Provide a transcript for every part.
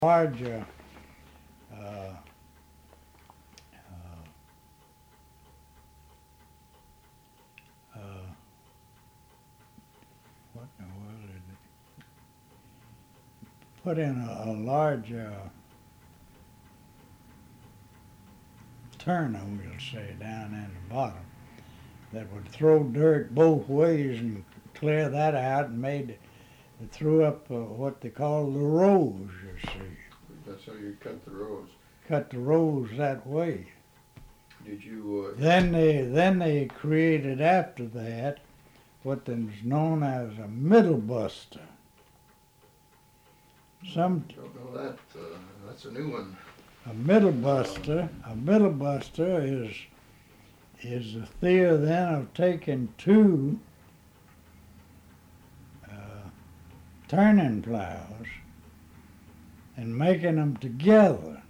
large uh, uh, what in the world is it? Put in a large turner, we'll say, down in the bottom that would throw dirt both ways and clear that out and threw up what they call the rows, you see. That's how you cut the rows. Cut the rows that way. Did you? Then they created after that what is known as a middle buster. Don't know that. That's a new one. A middle buster is the theory then of taking two turning plows and making them together.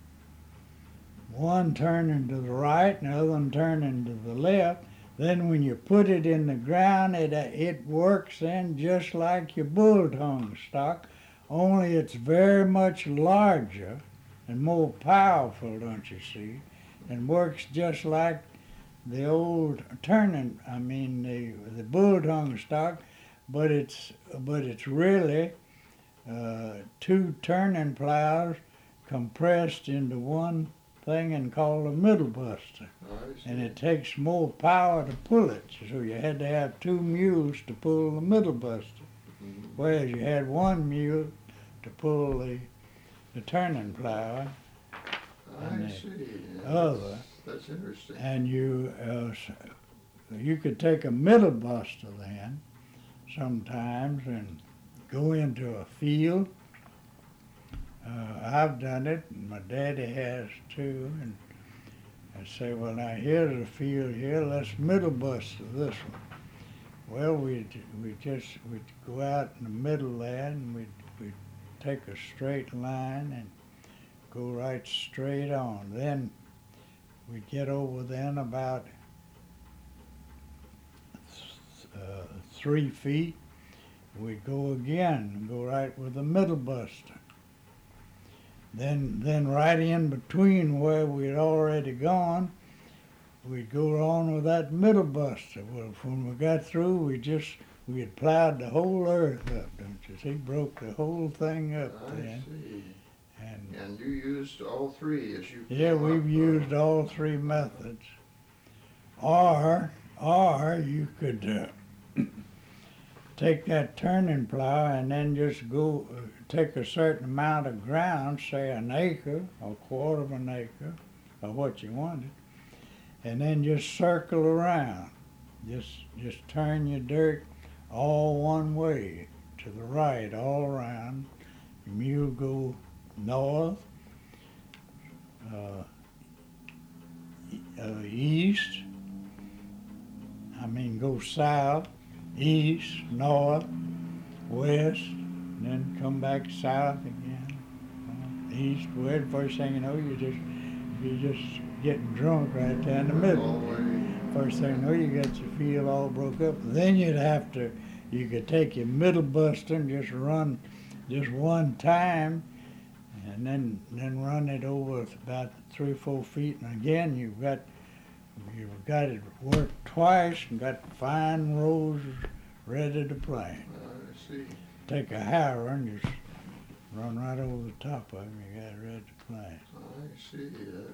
One turning to the right and the other one turning to the left. Then when you put it in the ground, it works then just like your bull tongue stock, only it's very much larger and more powerful, don't you see, and works just like the old the bull tongue stock, but it's really two turning plows compressed into one thing and called a middle buster. And it takes more power to pull it, so you had to have two mules to pull the middle buster, whereas you had one mule to pull the turning plow. I see. Other. That's interesting. And you could take a middle buster then sometimes and go into a field. I've done it, and my daddy has too, and I say, well, now here's a field here, let's middle buster this one. Well, we'd go out in the middle there, and we'd take a straight line and go right straight on. Then we'd get over then about 3 feet. We'd go again and go right with the middle buster. Then right in between where we'd already gone, we'd go on with that middle buster. Well, when we got through, we had plowed the whole earth up, don't you see? Broke the whole thing up then. I see. And you used all three as you. Yeah, we've used all three methods. Or you could take that turning plow and then just go take a certain amount of ground, say an acre or a quarter of an acre, or what you wanted, and then just circle around. Just turn your dirt all one way to the right all around. Your mule go north, east, go south, east, north, west, and then come back south again, east, west. First thing you know, you're just getting drunk right there in the middle. First thing you know, you got your field all broke up. Then you could take your middle buster and just run just one time, and then run it over about 3 or 4 feet, and again you've got it worked twice and got fine rows ready to plant. I see. Take a harrow and just run right over the top of them. You got it ready to plant. I see.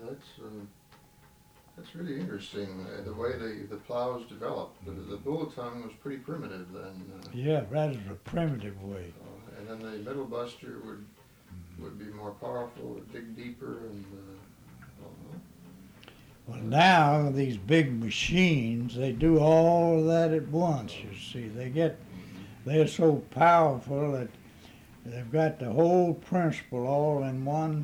That's really interesting. The way the plows developed. The bull tongue was pretty primitive then. Yeah, that is a primitive way. And then the middle buster would be more powerful, dig deeper, and. Well, now these big machines, they do all of that at once. You see, they're so powerful that they've got the whole principle all in one